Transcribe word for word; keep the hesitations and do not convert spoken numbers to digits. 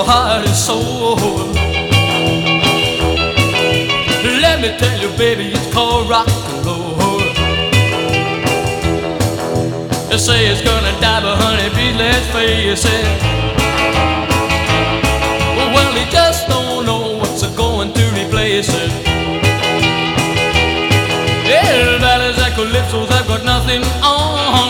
your heart and soul. Let me tell you, baby, it's called rock and roll. They say it's gonna die, but honey, please let's face it. Well, he just don't know what's going to replace it. Yeah, the ballads and calypsos have got nothing on.